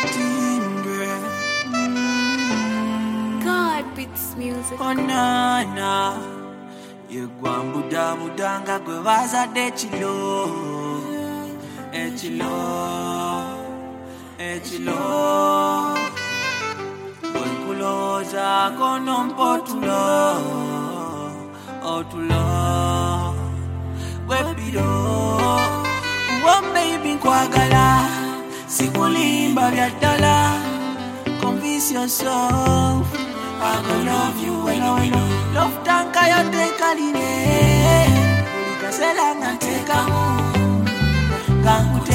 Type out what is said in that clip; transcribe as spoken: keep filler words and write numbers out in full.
team, girl. Mm. God beats music. Oh na na, you guambuda budanga gwe waza de chilo, e chilo, e chilo. Kuloza kono mpotulo, otulo, webido. One baby kwagala, sikulimba vya dala. Convince yourself, I gonna love you when I know. Love tanka yote kaline, ulikasela nganteka mu, ngangute